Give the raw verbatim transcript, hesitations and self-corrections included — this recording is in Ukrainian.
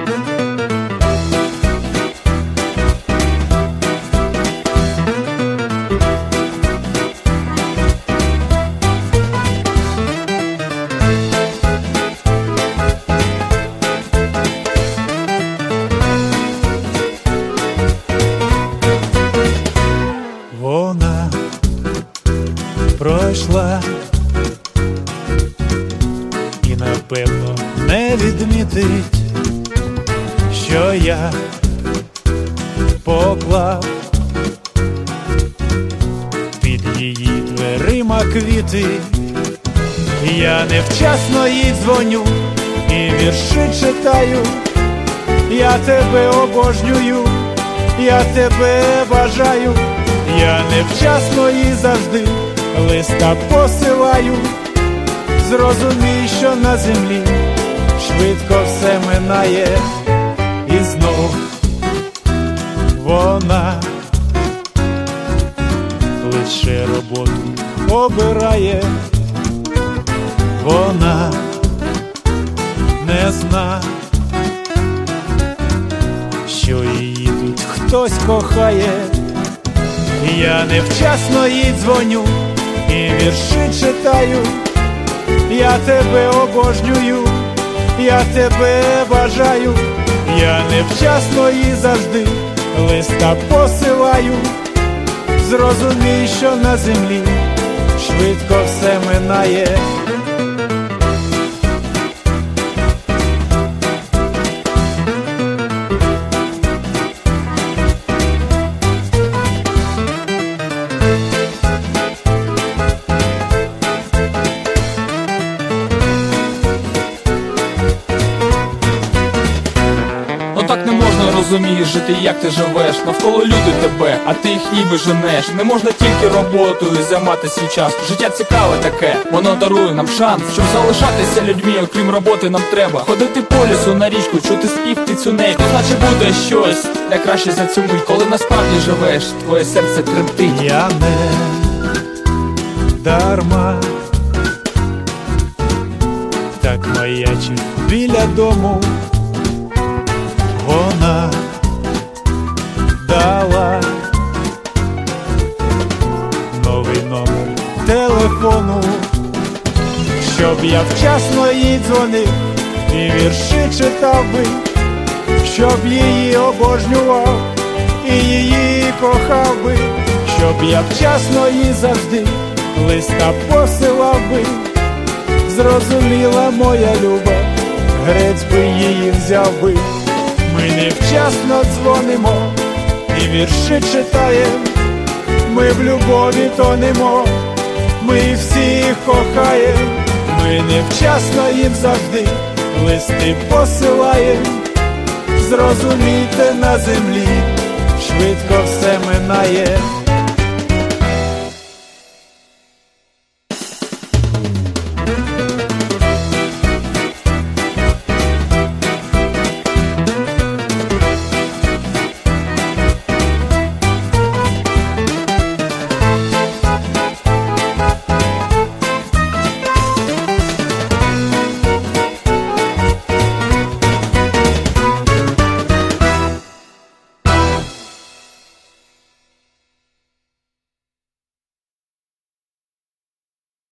Вона пройшла і напевно не відмітить, що я поклав під її дверима квіти. Я невчасно їй дзвоню і вірші читаю. Я тебе обожнюю, я тебе бажаю. Я невчасно і завжди листа посилаю. Зрозумій, що на землі швидко все минає. І знов вона лише роботу обирає. Вона не зна, що її тут хтось кохає. Я невчасно їй дзвоню і вірші читаю. Я тебе обожнюю, я тебе бажаю. Я невчасно і завжди листа посилаю. Зрозумій, що на землі швидко все минає. Так не можна, розумієш, жити, як ти живеш. Навколо люди тебе, а ти їх ніби женеш. Не можна тільки роботою займати свій час. Життя цікаве таке, воно дарує нам шанс. Щоб залишатися людьми, окрім роботи, нам треба ходити по лісу, на річку, чути спів птицюней. То значить буде щось найкраще за цю мить. Коли насправді живеш, твоє серце тремтить. Я не дарма так маячив біля дому. Вона дала новий номер телефону, щоб я вчасно їй дзвонив і вірші читав би, щоб її обожнював і її кохав би, щоб я вчасно їй завжди листа посилав би. Зрозуміла моя люба, грець би її взяв би. Ми невчасно дзвонимо і вірші читаєм. Ми в любові тонемо, ми всіх кохаєм. Ми невчасно їм завжди листи посилаєм. Зрозумійте, на землі швидко все минає.